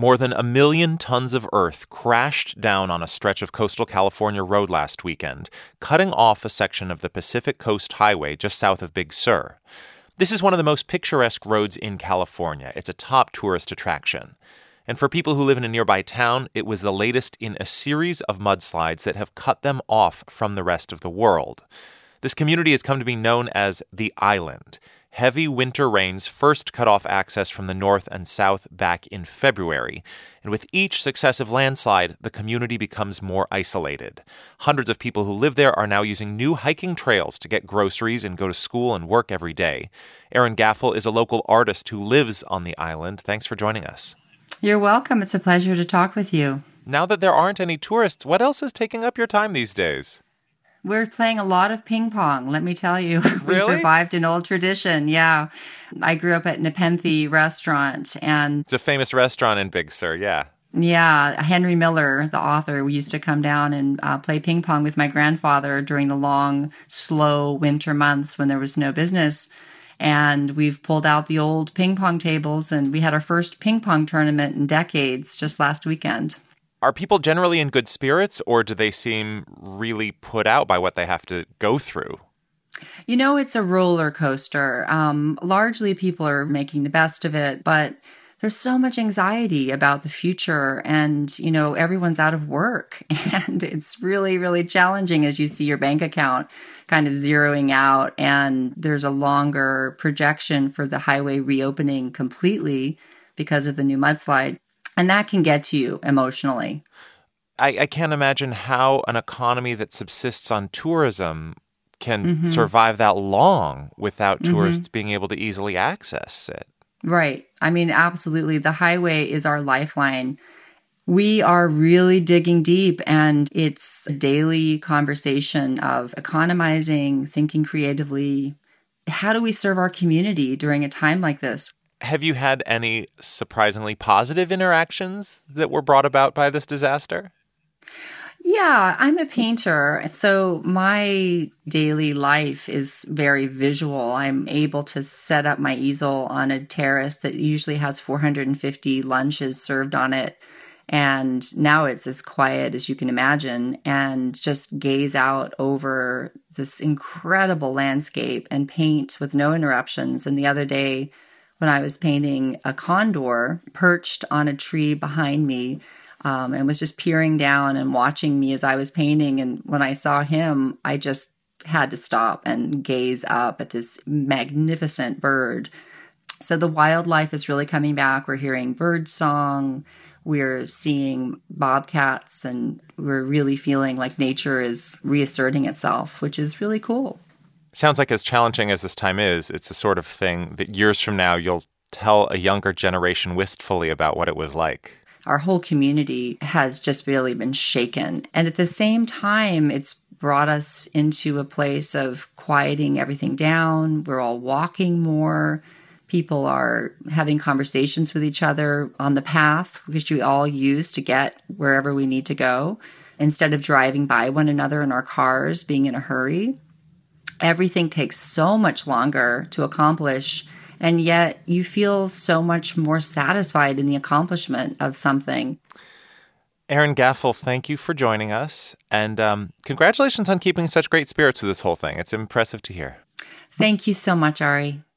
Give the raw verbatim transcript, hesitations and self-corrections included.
More than a million tons of earth crashed down on a stretch of coastal California road last weekend, cutting off a section of the Pacific Coast Highway just south of Big Sur. This is one of the most picturesque roads in California. It's a top tourist attraction. And for people who live in a nearby town, it was the latest in a series of mudslides that have cut them off from the rest of the world. This community has come to be known as the Island. Heavy winter rains first cut off access from the north and south back in February, and with each successive landslide, the community becomes more isolated. Hundreds of people who live there are now using new hiking trails to get groceries and go to school and work every day. Erin Gaffel is a local artist who lives on the island. Thanks for joining us. You're welcome. It's a pleasure to talk with you. Now that there aren't any tourists, what else is taking up your time these days? We're playing a lot of ping pong, let me tell you. We Really? survived an old tradition, yeah. I grew up at Nepenthe Restaurant, and It's a famous restaurant in Big Sur, yeah. yeah, Henry Miller, the author, we used to come down and uh, play ping pong with my grandfather during the long, slow winter months when there was no business. And we've pulled out the old ping pong tables, and we had our first ping pong tournament in decades just last weekend. Are people generally in good spirits, or do they seem really put out by what they have to go through? You know, it's a roller coaster. Um, largely, people are making the best of it, but there's so much anxiety about the future, and, you know, everyone's out of work. And it's really, really challenging as you see your bank account kind of zeroing out, and there's a longer projection for the highway reopening completely because of the new mudslide. And that can get to you emotionally. I, I can't imagine how an economy that subsists on tourism can mm-hmm. survive that long without mm-hmm. tourists being able to easily access it. Right. I mean, absolutely. The highway is our lifeline. We are really digging deep, and it's a daily conversation of economizing, thinking creatively. How do we serve our community during a time like this? Have you had any surprisingly positive interactions that were brought about by this disaster? Yeah, I'm a painter, so my daily life is very visual. I'm able to set up my easel on a terrace that usually has four hundred fifty lunches served on it. And now it's as quiet as you can imagine, and just gaze out over this incredible landscape and paint with no interruptions. And the other day, when I was painting a condor perched on a tree behind me, um, and was just peering down and watching me as I was painting. And when I saw him, I just had to stop and gaze up at this magnificent bird. So the wildlife is really coming back. We're hearing bird song. We're seeing bobcats, and we're really feeling like nature is reasserting itself, which is really cool. Sounds like as challenging as this time is, it's the sort of thing that years from now you'll tell a younger generation wistfully about what it was like. Our whole community has just really been shaken. And at the same time, it's brought us into a place of quieting everything down. We're all walking more. People are having conversations with each other on the path, which we all use to get wherever we need to go, instead of driving by one another in our cars, being in a hurry. Everything takes so much longer to accomplish, and yet you feel so much more satisfied in the accomplishment of something. Erin Gaffel, thank you for joining us, and um, congratulations on keeping such great spirits with this whole thing. It's impressive to hear. Thank you so much, Ari.